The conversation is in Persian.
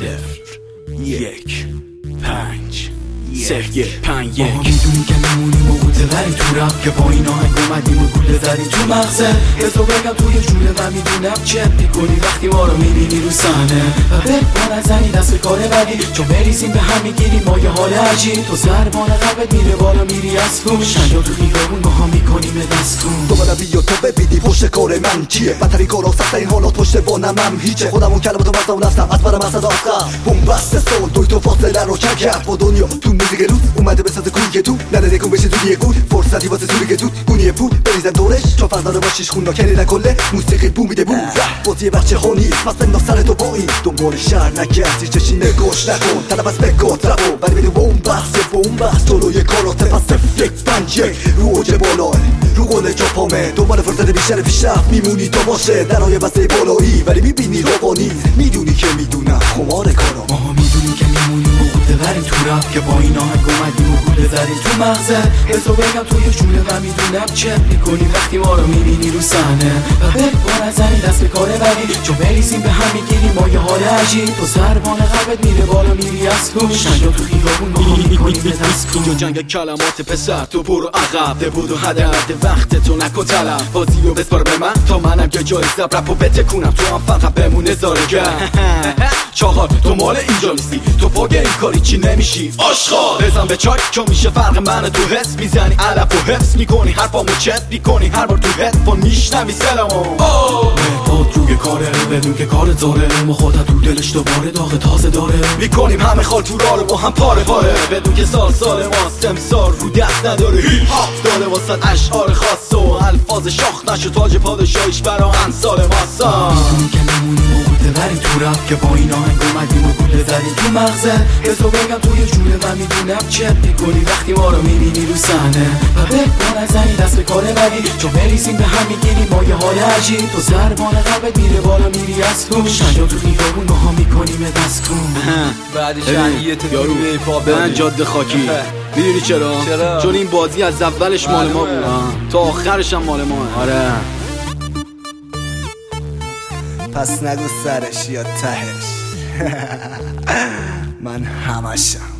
ماها میدونی که میمونیم و قوطه وریم تو رپ، که با این آهنگ اومدیم و گوله زدیم تو مغزه. حسو بگم توی جونه و میدونم چه میکنی وقتی ما رو میبینی رو صحنه. و با نزنی دست به کار بدی، چون بریزیم به هم میگیریم ما یه حال عجیب. تو ضربان قلبت میره بالا میری از خون، شنجا تو خیابون ماها میکنیم دست کن. دوباره بیا تو ببینی پشت کار من چیه، بدترین کارا سخت این حالات پشت وانمم هیچه. خودمون کلماتو وزنم نستم از برم از آخر بومبست سال دوی تو فاصله رو کم کرد با دنیا. تو موزیک روز اومده به ساز کوی تو نداره کن بشه تو یه گول فرصتی واسه سوری تو گونی پول بریزن دورش، چون فضا باشیش خون نکنی کله موسیقی بو میده بو. بازی بچه ها نیست پس بنداز سر تو با این دنبال شهر نکردی چشی نگوش نکن طلب از بگات ربو ولی بدون بومبست جلوی کارات پس یک پنج یک رو اوج بالا رو قول جاپامه دنبال فرصت بیشتر پیشرفت میمونی تو باشه درهای بسته بالایی ولی میبینی روانی میدونی که میدونم خمار کارا. ماها میدونی که میمونیم و قوطه وریم تو رپ، که با این آهنگ اومدیم و گوله زدیم تو مغزه. حسو بگم توی جونه و میدونم چه میکنی وقتی ما رو میبینی رو صحنه. و با نزنی دست به کار بدی، چون بریزیم به هم میگیریم ما یه حال عجیب. تو ضربان قلبت میره بالا میری از خون، شنجا تو خیابون ماها میکنیم دست کن. اینجا جنگ کلمات پسر تو برو عقب ده بود و هدرد وقت تو نکن طلب بازی رو بسپار به من تا منم که جای زب رپ و بتکونم تو هم فقط بمونه زارگر. چاقال تو مال اینجا نیستی تو پاگ این کاری چی نمیشی آشغال. بزن به چاک که میشه فرق من تو حس میزنی علف و حفظ میکنی حرفامو چت میکنی هر بار تو هدفون میشنوی سلامو. مهداد روی کاره بدون که کار زاره، ما خودت تو دلش دوباره داغ تازه داره. میکنیم همه خال تو راه رو با هم پاره بدون که سال ماست امسال رو دست نداره هیپ هاپ داره واسه اشعار خاص و الفاظ شاخ نشو تاج پادشاهیش برا امثال ماسا. میدونی که میمونیم و قوطه وریم تو رپ، که با این آهنگ اومدیم و گوله زدیم تو مغزه. حسو بگم توی جونه و میدونم چه میکنی وقتی ما رو میبینی رو صحنه. و با نزنی دست به کار بدی، چون بریزیم به هم میگیریم ما یه حال عجیب. تو ضربان قلبت میره بالا میری از خون، شنجا تو خیابون ماها میکنیم دست کن. بعدش یه یارو برن جاده خاکی میدونی چرا؟ چون این بازی از اولش مال ما بود تا آخرش هم مال ما. آره پس نگو سرش یا تهش من همشم.